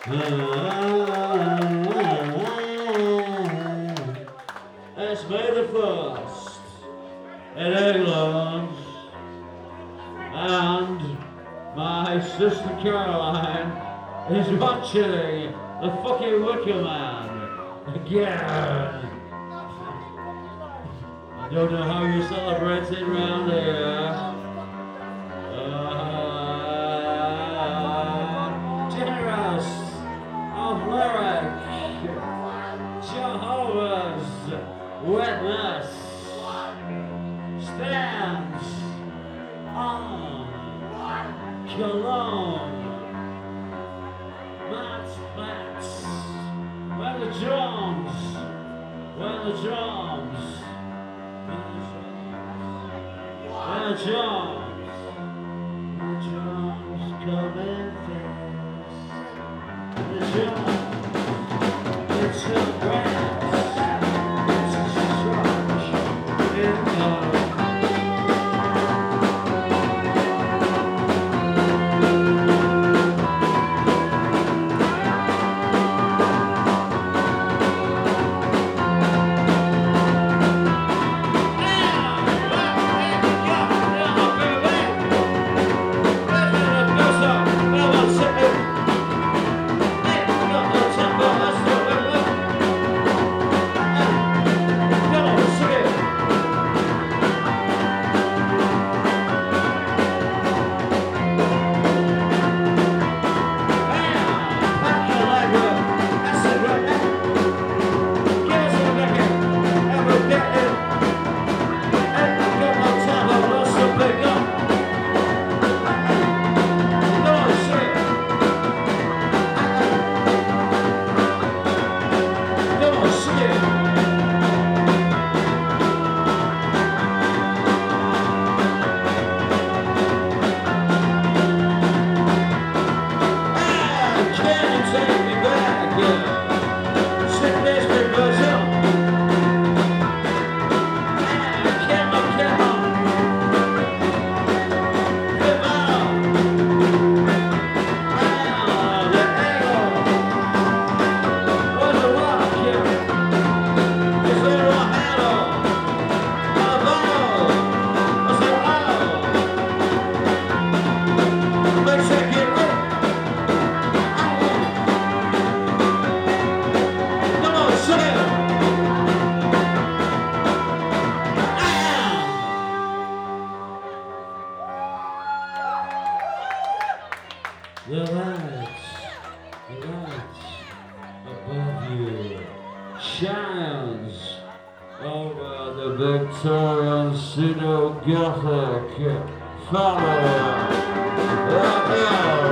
It's May the 1st in England, and my sister Caroline is watching the fucking Wicker Man again. I don't know how you celebrate it round here. Generous of lyric, Jehovah's Witness stands on Cologne. Matt, where the drums, where the drums, where the drums, the drums coming fast, the drums, it's a brass, it's a struck in the the lights above you shines over the Victorian pseudo-Gothic family.